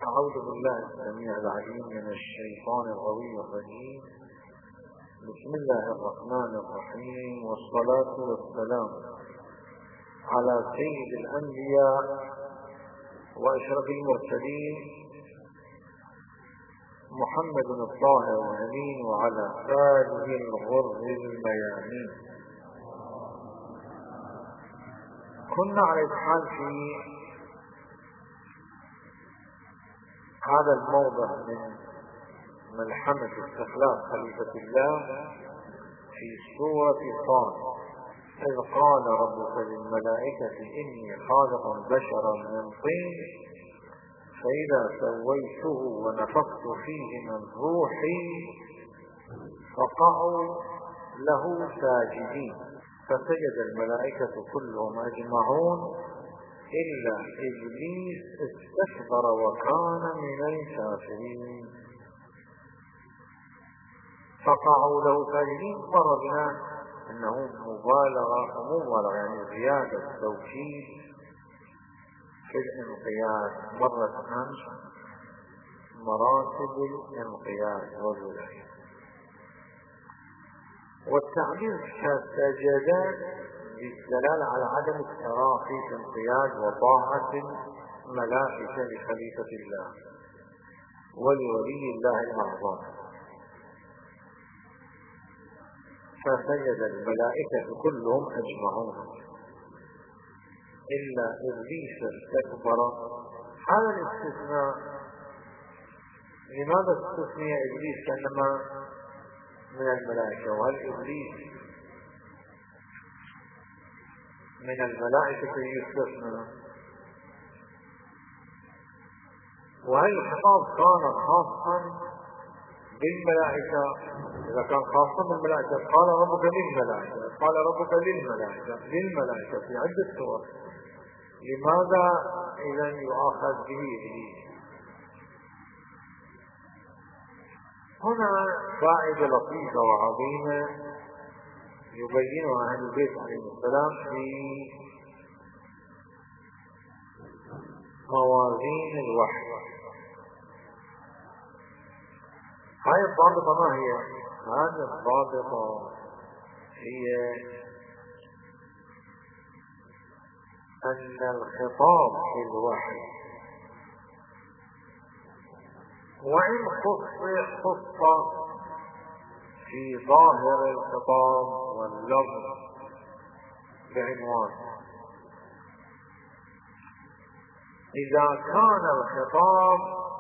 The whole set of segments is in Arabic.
أعوذ بالله السميع العليم من الشيطان الغوي الرجيم. بسم الله الرحمن الرحيم، والصلاة والسلام على سيد الأنبياء وأشرف المرسلين محمد الطاهر الأمين وعلى آله الغر الميامين. كنا على الحال في هذا الموضع من ملحمة استخلاف خليفة الله في سورة صاد، إذ قال ربك للملائكة إني خالق بشرا من طين فإذا سويته ونفخت فيه من روحي فقعوا له ساجدين، فسجد الملائكة كلهم أجمعون إلا إبليس استكبر وكان من الكافرين فقعوا له ساجدين. مر بنا أنه مبالغة يعني زيادة توكيد في الانقياد. مرت أمس مراتب الانقياد والولاية، والتعبير كالسجدات بالدلالة على عدم التراخي في انقياد وطاعة الملائكة لخليفة الله ولولي الله الأعظم. فسجد الملائكة كلهم أجمعون إلا إبليس استكبر. هذا الاستثناء لماذا استثني إبليس كأنما من الملائكة؟ وهل إبليس من الملائكة يستثنى؟ وهل الخطاب كان خاصا بالملائكة؟ إذا كان خاصا بالملائكة قال ربك للملائكة، قال ربك للملائكة في عدة سور، لماذا إذا يؤاخذ به إبليس؟ هنا فائدة لطيفة وعظيمة يبينها أهل البيت عليه السلام في موازين الوحي. هاي الضابطة ما هي؟ هذه الضابطة هي أن الخطاب في الوحي وإن خص في ظاهر الخطاب واللفظ بعنوان، إذا كان الخطاب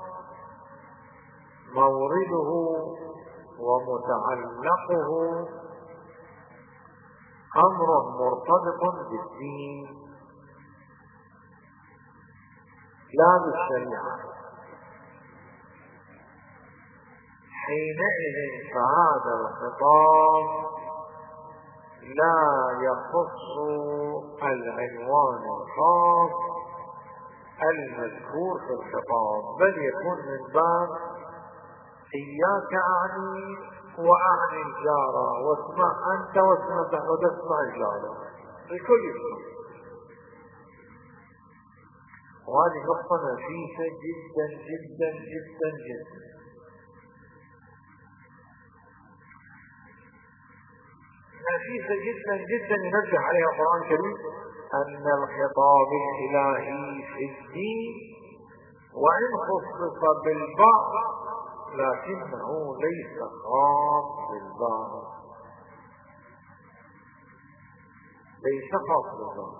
مورده ومتعلقه أمر مرتبط بالدين لا بالشريعة، حينئذ فهذا الخطاب لا يخص العنوان الخاص المذكور في الخطاب، بل يكون من باب إياك أعني وأعني الجارة، واسمع أنت وتسمع الجارة، الكل يسمع. وهذه نقطة نفيسة جدا جدا جدا جدا. نفيسة جدا جدا ينبه عليها القرآن الكريم أن الخطاب الإلهي في الدين وإن خصص بالبعض لكنه ليس خاص بالبعض، ليس خاص بالبعض.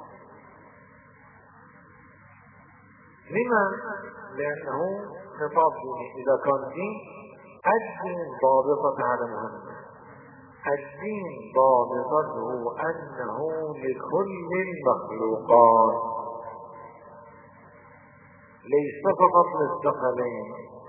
لما؟ لأنه خطاب ديني. إذا كان دين الدين ضابطة على مهمة، الدين ضابطته أنه لكل المخلوقات ليس فقط للثقلين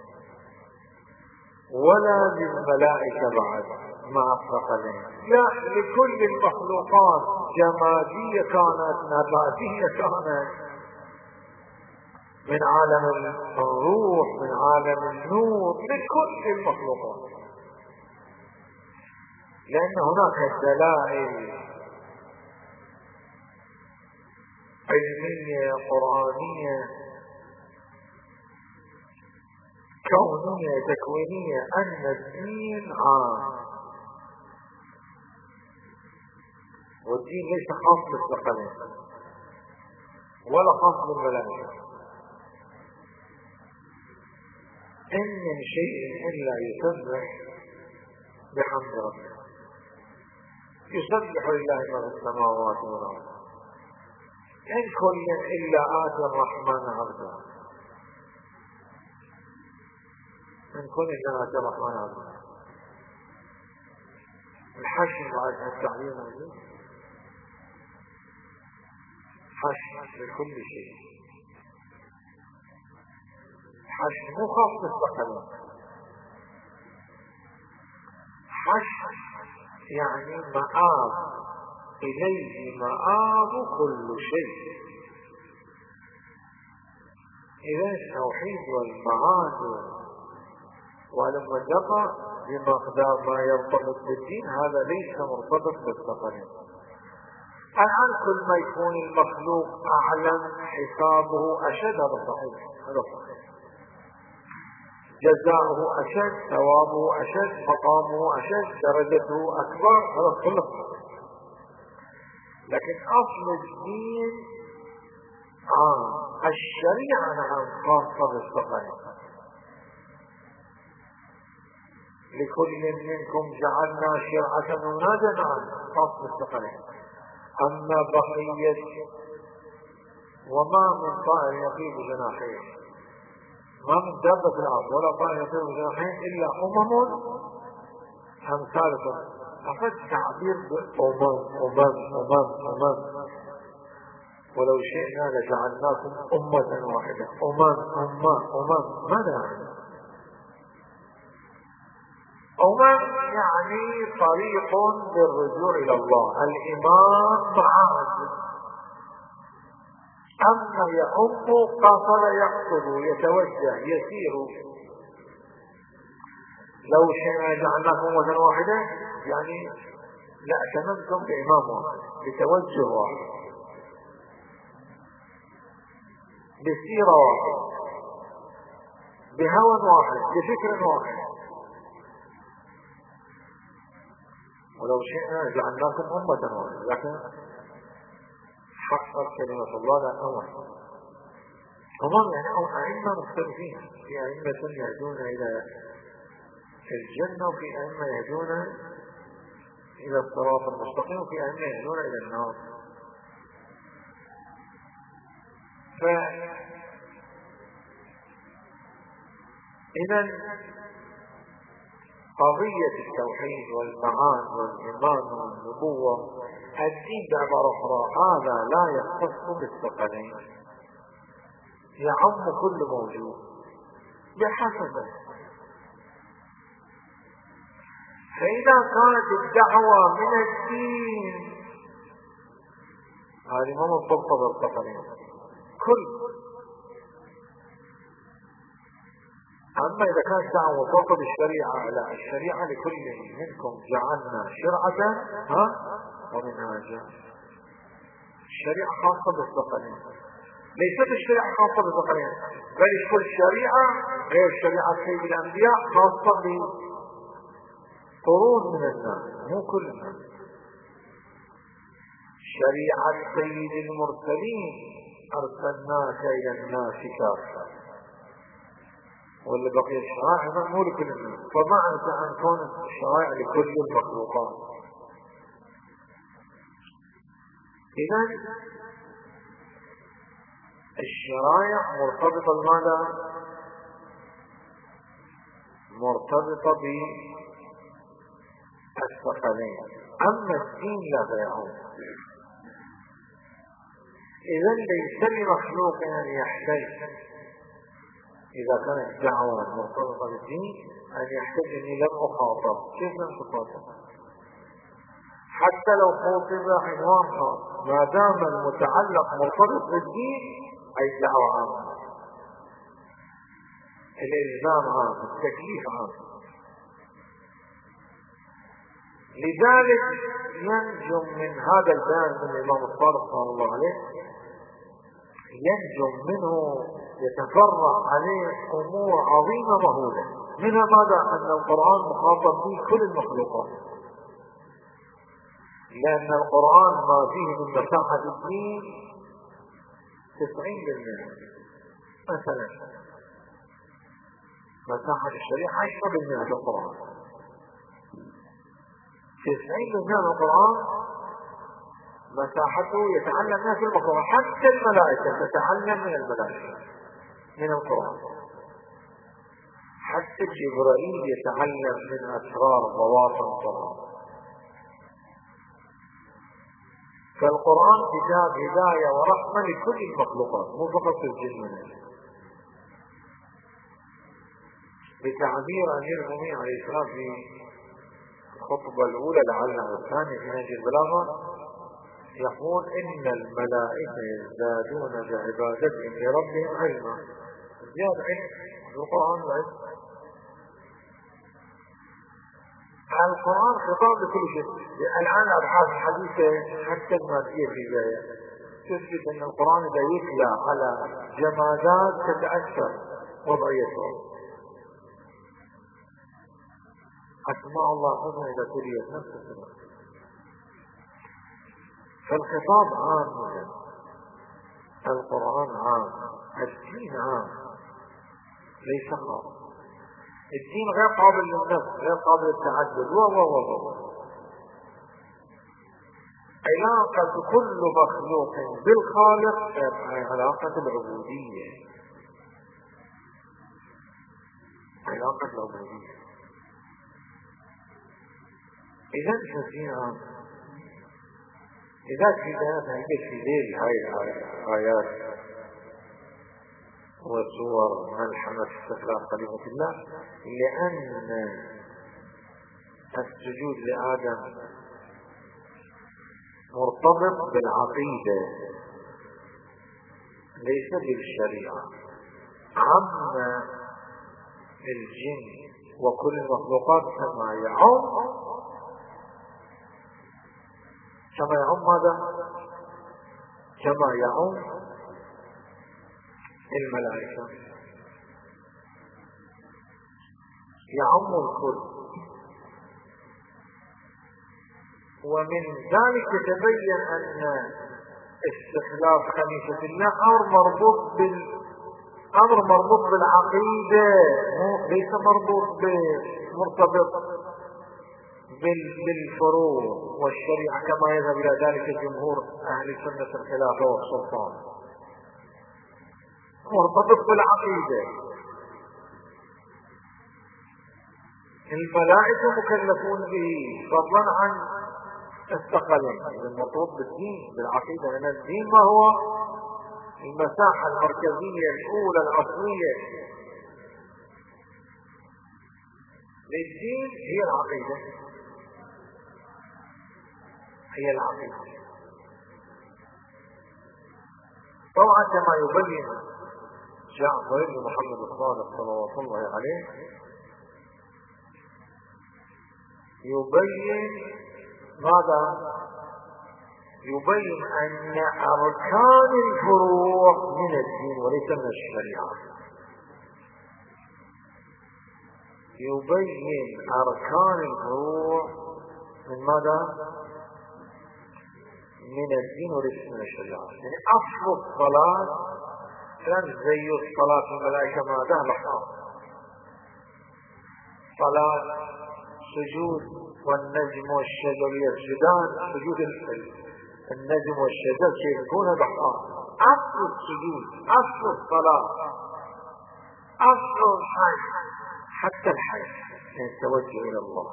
ولا للملائكة بعد مع الثقلين، لا، لكل المخلوقات، جمادية كانت نباتية كانت، من عالم الروح من عالم النور، لكل المخلوقات، لأن هناك دلائل علمية قرآنية كونية تكوينية أن الدين عام، والدين ليس خاص بالثقلين ولا خاص بالملائكة. إن من شيء إلا يسبح بحمد ربه، يسبح لله ما في السماوات والأرض، إن كل إلا آتي الرحمن عبدا، إن كل إلا آتي الرحمن عبدا. الحشر بعد التعليم موجود، حشر لكل شيء، حشر مو خاص بالثقلين، حشر يعني مآب، إليه مآب كل شيء. إذا التوحيد والمعاد والمجرة بمقدار ما يرتبط بالدين هذا ليس مرتبط بالثقلين. الآن كل ما يكون المخلوق أعلم حسابه أشد، هذا صحيح، هذا صحيح، جزاؤه أشد، ثوابه أشد، مقامه أشد، درجته أكبر، هذا كله صحيح. لكن أصل الدين الشريعة نعم خاصة بالثقلين. لكل منكم جعلنا شرعة مناجا، نعم خاص بالثقلين. أما بقية وما من طائر يطير بجناحيه، ما من دابة في الأرض ولا طائر يطير بجناحيه إلا أمثالكم. أخذ تعبير أمم، ولو شئنا لجعلناكم أمة واحدة، ماذا يعني؟ يعني طريق للرجوع إلى الله، الإمام معاد. أما يأم قصر يقصد يتوجه يسير. لو شئنا جعلناكم أمة واحدة يعني لأتممتم بإمام واحد، بتوجه واحد، بسيرة واحد، بهوى واحد، بفكر واحد. ولو شئنا جعلناكم أمة واحدة، لكن حقق كلمة الله لأنه واحد. أمم يعني أئمة مختلفين، في أئمة يهدون إلى الجنة، وفي أئمة يهدون إلى الصراط المستقيم، وفي أئمة يهدون إلى النار. إذن قضية التوحيد والمعاد والإيمان والنبوة الدين بعبارة أخرى هذا لا يختص بالثقلين، يعم كل موجود بحسبه. فإذا كانت الدعوة من الدين هذه ما مرتبطة بالثقلين كل. أما إذا كانت دعوة مرتبطة بالشريعة، لا، الشريعة لكل منكم جعلنا شرعة ومنهاجا. الشريعة خاصة بالثقلين، ليست الشريعة خاصة بالثقلين، بل كل شريعة غير شريعة سيد الأنبياء خاصة بقرون من الناس، مو كل الناس. شريعة سيد المرسلين أرسلناك إلى الناس كافة، واللي بقي الشرائع مو لكل الناس. فمعنى أن تكون الشرائع لكل المخلوقات. إذن الشرائع مرتبطة بماذا؟ مرتبطة بالثقلين. أما الدين لا غيره. إذن ليس لمخلوق أن يحتاج إذا كانت دعوة مرتبطة بالدين أن يحتاج أني لم أخاطب. كيف لم تخاطب؟ حتى لو خاطب عنوان خاص، ما دام المتعلق مرتبط بالدين أي دعوة عامة، الإلزام عام، التكليف عام. لذلك ينجم من هذا البيان من الإمام الصادق صلى الله عليه، ينجم منه يتفرع عليه أمور عظيمة مهولة، منها ماذا؟ أن القرآن مخاطب به كل المخلوقات، لأن القرآن ما فيه من مساحة الدين 90%، مثلا مساحة الشريعة 10% في القرآن، 90% من القرآن مساحته يتعلم منها في المخلوقات، حتى الملائكة تتعلم من الملائكة من القرآن، حتى جبرائيل يتعلم من أسرار بواطن القرآن. فالقرآن كتاب هداية ورحمة لكل المخلوقات، مو فقط الجن والإنس. بتعبير أمير المؤمنين عليه السلام في الخطبة الأولى لعلها الثانية في نهج البلاغة، يقول إن الملائكة يزدادون بعبادتهم لربهم علما، زيادة علم في القرآن العلم. القرآن خطاب لكل شيء. الآن الأبحاث الحديثة حتى المادية في البداية تثبت أن القرآن إذا يتلى على جمادات تتأثر وضعيتها. أسماء الله الحسنى إذا تليت نفس السماء. فالخطاب عام جدا، القرآن عام، الدين عام ليس خاص. الدين غير قابل للنفس، غير قابل للتعدد، علاقة كل مخلوق بالخالق علاقة العبودية، علاقة العبودية. إذا شفينا إذا كنا هيك في ذيل هاي الآيات وصور ملحمة استخلاف خليفة الله، لأن السجود لآدم مرتبط بالعقيدة ليس بالشريعة. عما الجن وكل المخلوقات كما يعم ماذا؟ كما يعم الملائكة، يعم الكل. ومن ذلك تبين أن استخلاف خليفة الله أمر مربوط بالعقيدة، ليس مرتبط بالفروع والشريعة كما يذهب إلى ذلك جمهور أهل سنة الخلافة والسلطان، مرتبط بالعقيدة. الملائكة مكلفون به فضلا عن الثقلين، المرتبط بالدين بالعقيدة، لأن الدين ما هو المساحة المركزية الأولى الأصلية للدين هي العقيدة، هي العقيدة. طبعا كما يبين جعفر بن محمد الصادق صلوات الله عليه، يبين ماذا؟ يبين أن أركان الفروع من الدين وليس من الشريعة. يبين أركان الفروع من ماذا؟ من الدين وليس من الشريعة. يعني أصل الصلاة كان زي الصلاة الملائكة ماذا؟ لحظة صلاة سجود والنجم والشجر يسجدان، سجود النجم والشجر يكون بحار. أصل السجود، أصل الصلاة، أصل الحي، حتى الحي التوجه إلى الله.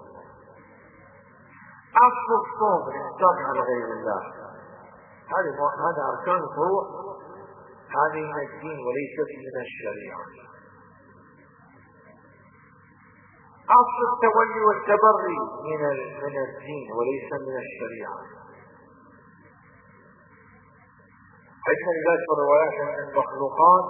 أصل الصوم الإمساك على غير الله. هذا أركان الفروع، هذه من الدين وليست من الشريعة. أصل التولي والتبري من الدين وليس من الشريعة. عندنا لذلك الروايات أن المخلوقات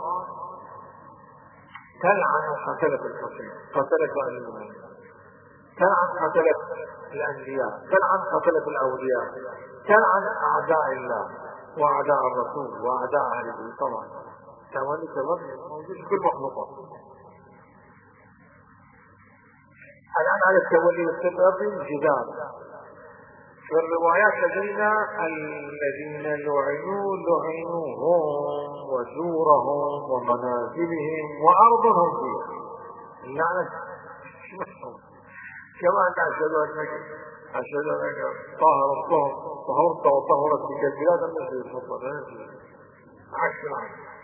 تلعن قتلة الحسين، قتلة المؤمنين، تلعن قتلة الأنبياء، تلعن قتلة الأولياء، تلعن أعداء الله وأعداء الرسول وأعداء أهل الدين. طبعا تولي التبري موجود في كل مخلوقات. الآن على التولي والتبري جدال في الروايات الذين لعنوا لعنوهم وزورهم ومنازلهم وأرضهم فيها اللعنة. كما أنت أشهد أنك طهرت وطهرت بك البلاد المسجد المفضل عكس العكس.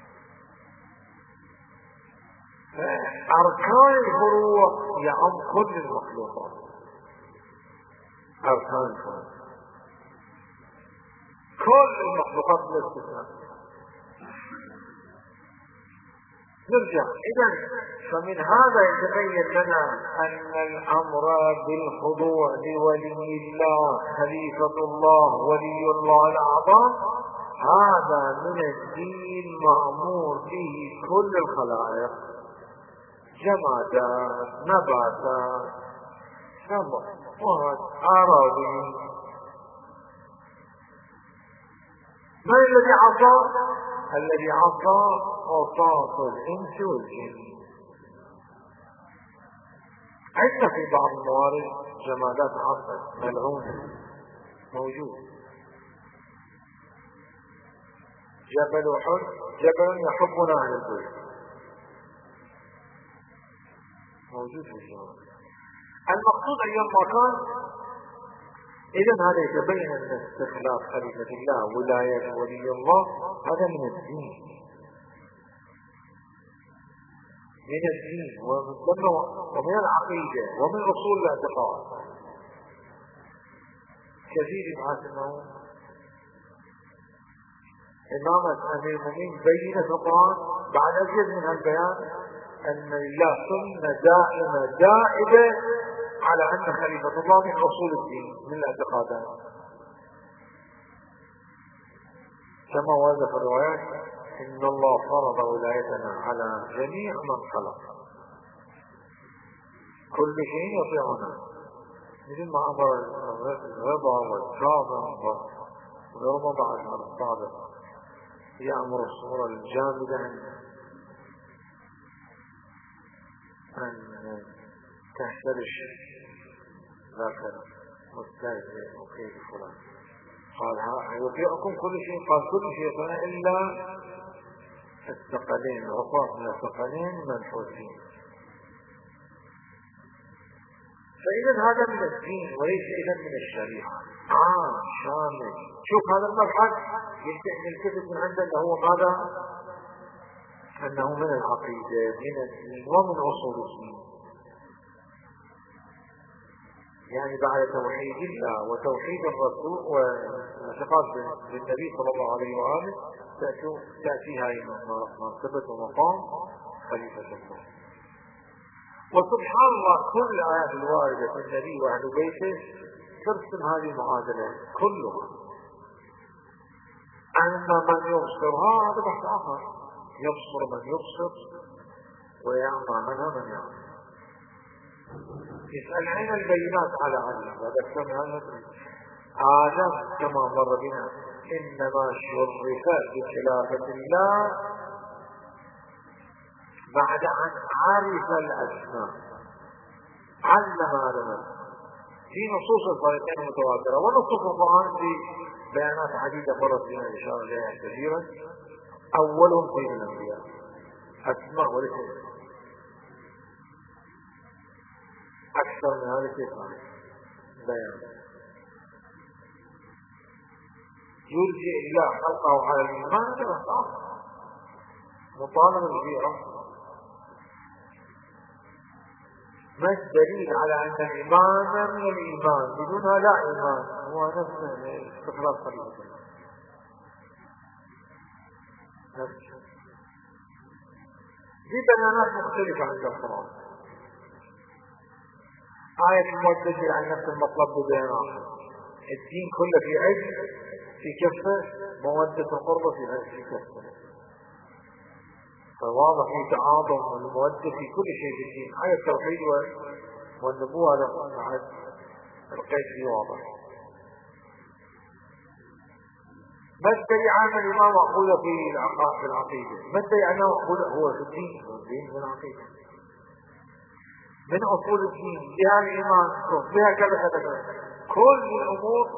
أركان الفروع يعم كل المخلوقات، أركان الفروع كل المخلوقات بالاستثناء. نرجع إذن فمن هذا يتبين لنا أن الأمر بالخضوع لولي الله خليفة الله ولي الله الأعظم هذا من الدين مأمور به كل الخلائق، جمادات نباتات سماوات أراضي. من الذي عصى؟ الذي عصى عصاة الإنس والجن. عندنا في بعض الموارد جمادات عصت ملعونة موجود. جبل أحد جبل يحبنا عن البيت موجود في الجمال. المقصود أيها المكان. إذن هذا يتبين أن استخلاف خليفة الله ولاية ولي الله هذا من الدين، من الدين ومن العقيدة ومن أصول الاعتقاد. كثير يبحث أنه إمامة أمير المؤمنين بين في القرآن بعد أزيد من هالبيان أن الله سنة دائمة على أن خليفة الله من أصول الدين من الاعتقادات، كما ورد في الروايات إن الله فرض ولايتنا على جميع من خلق كل شيء يطيعنا، مثل ما أمر الرضا والكاظم وغيرهما بعد من الصادق يأمر الصورة الجامدة أن تحترش ذاك مستهزئ وكيف فلان قال يطيعكم كل شيء، قال كل شيء إلا الثقلين العقاب من الثقلين منحوسين. فإذا هذا من الدين وليس إذا من الشريعة عام شامل. شوف هذا المبحث يلتفت من عنده أنه هو ماذا؟ أنه من العقيدة من الدين ومن أصول الدين. يعني بعد توحيد الله وتوحيد الرسول والاعتقاد بالنبي صلى الله عليه وآله تأتي هذه منصبة ومقام خليفة الله. وسبحان الله كل الآيات الواردة في النبي وأهل بيته ترسم هذه المعادلة كلها. أما من يبصر هذا بحث آخر، يبصر من يبصر ويعمى منها من يعمى. يسأل عين البينات على علم وذكرنا آدم كما مر بنا إنما شرف بخلافة الله بعد أن عرف الأسماء علم آدم في نصوص الفريقين متواترة ونصوص القرآن في بيانات عديدة مرت بنا الإشارة إليها كثيرا. أولهم سيد الأنبياء أسماء وليس أكثر من هذا الكلام بيان يرجع إلى خلقه على الإيمان هذا مطالبة به أصلا. ما الدليل على أن الإيمان من الإيمان بدونها لا إيمان هو نفس استقلال خليفة الله نفسه. دي بيانات مختلفة عند القرآن. آية المعتزلة عن نفس المطلب ببيان آخر. الدين كله في عز في كفة، مودة القربة في كفة. فواضح في تعاظم والمودة في كل شيء في الدين. آية التوحيد والنبوة القيد فيه واضح. ما ادعي عن الإمام مأخوذة في العقيدة، ما ادعي أنه مأخوذة هو في الدين، هو الدين من العقيدة، من أصول الدين، بها الإيمان، بها كذا كذا، كل الأمور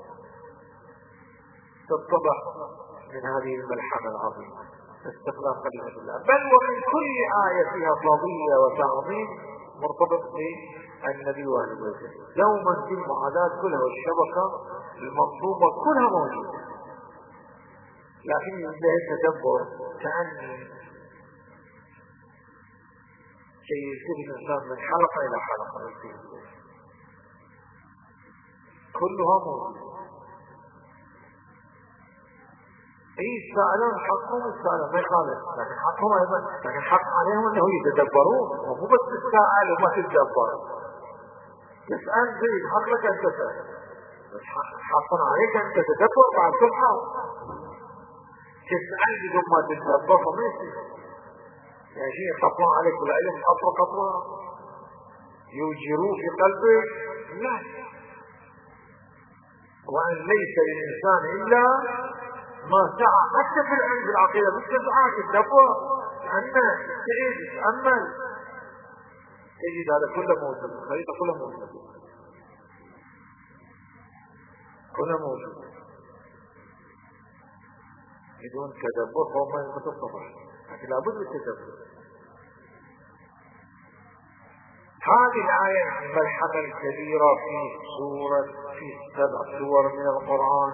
تتضح من هذه الملحمة العظيمة استقلال كلمة الله. بل ومن كل آية فيها فضيلة وتعظيم مرتبط بالنبي وأهل بيته، دوما في المعادات كلها والشبكة المنظومة كلها موجودة. لكن ينتهي التدبر كأني شيء يصير الإنسان من حلقة إلى حلقة، كلها موجودة. يسألون حقهم، يسألون ما يخالف، لكن حقهم أيضا، لكن حق عليهم أنه يتدبرون، ومو بس تسأل وما تتدبر. تسأل زين حق لك أن تسأل، بس حق عليك أن تتدبر بعد تفهم. تسأل بدون ما تتدبر فما يصير. يعني شيء يخطون عليك والعلم خطوة خطوة يوجروه في قلبك، لا. وأن ليس للإنسان إلا ما سعى، حتى في العلم بالعقيدة بالتسعى تدبر، أنه تعيد تأمل تجد هذا كله موجود، الخريطة كله موجود، كله موجود بدون تدبر فهو ما يمكن الصبر، لكن لابد من التدبر. هذه الآية الملحمة الكبيرة في 7 سور من القرآن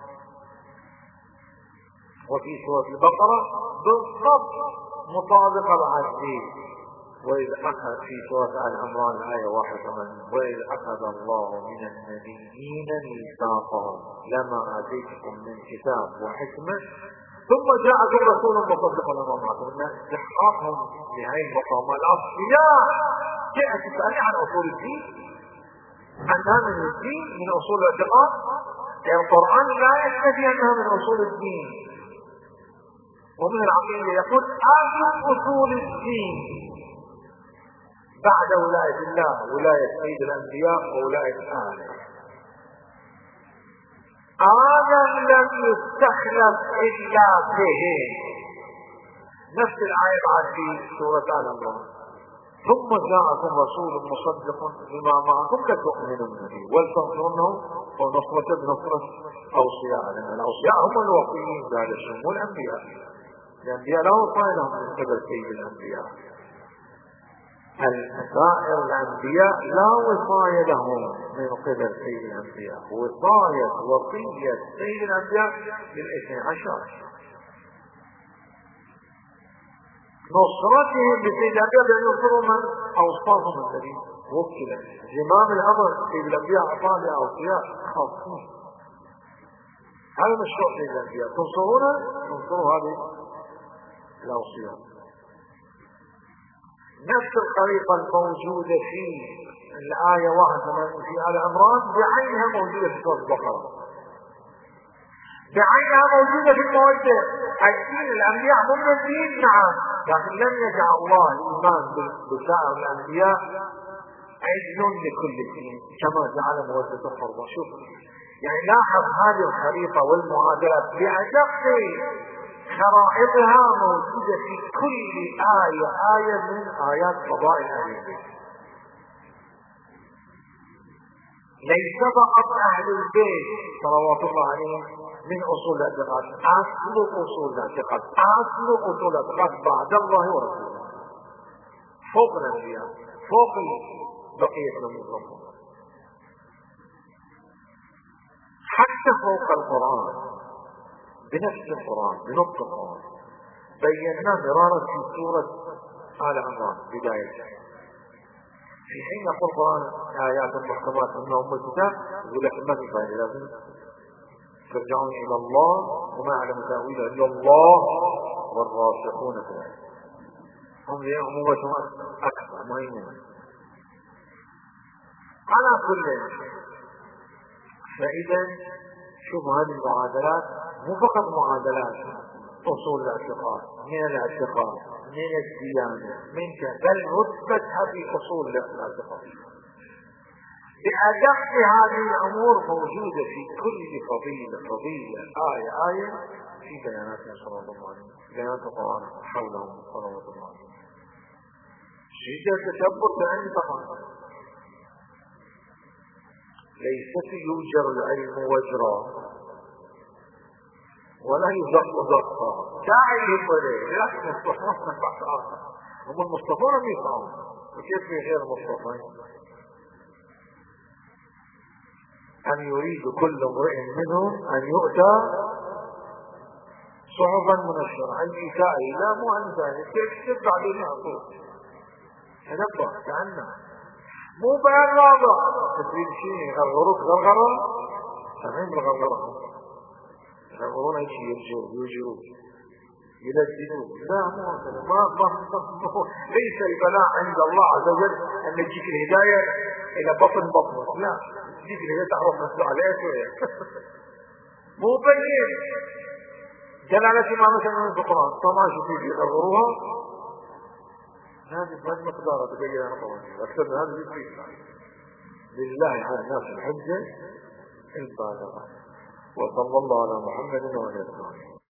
وفي سورة البقرة بالضبط مطابقة العزيز. وإذ أخذ في سورة آل عمران الآية 81 وإذ أخذ الله من النبيين ميثاقهم لما آتيتكم من كتاب وحكمة ثم جاءكم رسول مصدق لما معكم، أن استحقاقهم لهذه المقام الأصلياء. جاءت تسألني عن أصول الدين، أنها من الدين من أصول الاعتقاد، يعني القرآن لا يكتفي أنها من أصول الدين ومن العقيدة، يقول آخر أصول الدين بعد ولاية الله ولاية سيد الأنبياء وولاية آله. آدم لم يستخلف إلا به، نفس الآية بعد في سورة آل عمران ثم جاءكم رسول مصدق لما معكم لتؤمنن به ولتنصرنه ونصرة بنصرة أوصياء، لأن الأوصياء هم الوصيين بعد الشمول الأنبياء. الأنبياء لا وصايا لهم من قبل سيد الأنبياء، سائر الأنبياء لا وصايا لهم من قبل سيد الأنبياء، وصية سيد الأنبياء لل12. نصرتهم بسيد الأنبياء بأن ينصروا من أوصاهم الذي وكل زمام الأمر سيد الأنبياء أعطاه لأوصياء خاصين. هذا مشروع سيد الأنبياء، تنصروا هذه الأوصياء. نفس الطريقة الموجودة في الآية 81 في آل عمران بعينها موجودة في سورة البقرة، بعينها موجودة في المودة. الدين الأنبياء هم الدين، نعم، لكن لم يجعل الله الإيمان بسائر الأنبياء عدل لكل دين كما جعل مودة القربى. شوف يعني لاحظ هذه الخريطة والمعادلات بأدق خرائطها موجودة في كل آية من آيات فضائل أهل البيت. ليس فقط أهل البيت صلوات الله عليهم من أصول الاعتقاد، أصل أصول الاعتقاد، أصل أصول الاعتقاد بعد الله ورسوله، فوق الأنبياء، فوق بقية الأمور، حتى فوق القرآن. بنفس القرآن بنص القرآن بينا مرارا في سورة آل عمران بداية، في حين يقول القرآن آيات محكمات من أم الكتاب يقول لك ما في فائدة، لازم ترجعون إلى الله وما يعلم تأويله إلا الله والراسخون في العلم، هم لأمومتهم أكثر ما يمون. على كل فإذا شوف هذه المعادلات مو فقط معادلات أصول الاعتقاد من الاعتقاد من الديانة من بل رتبتها في أصول الاعتقاد. بأدق هذه الأمور موجودة في كل فضيلة آية في بياناتنا صلى الله عليه وسلم، بيانات القرآن حولهم صلوات الله عليه وسلم. شدة تدبر تعني طبعا ليست يوجر العلم وجرا ولا يزق زقا داعي للبريء لكن المصطفون هم المصطفون ميقعون، وكيف في غير المصطفين؟ أن يريد كل امرئ منهم أن يؤتى صحفا منشرة. الإيتاء لا مو عن ذلك، كيف بعدين يعطوه تنبه كأنه مو بيان واضح تريد شيء يغرغروك غرغرة فهم الغرغرة يغرغرون اي شيء يرجعوا يلذذوا. لا مو هكذا، ما ليس البلاء عند الله عز وجل ان تجيك الهداية الى بطنك، لا تجيك الهداية تعرف نفسه عليه شوية مو بين جلالة ما مثلا من القرآن طبعا شوفوا يغرغروها هذه بهذا مقدار تبين أنا طبعا أكثر من هذا يفيد لله على الناس الحجة البالغة. وصلى الله على محمد وعلى آله.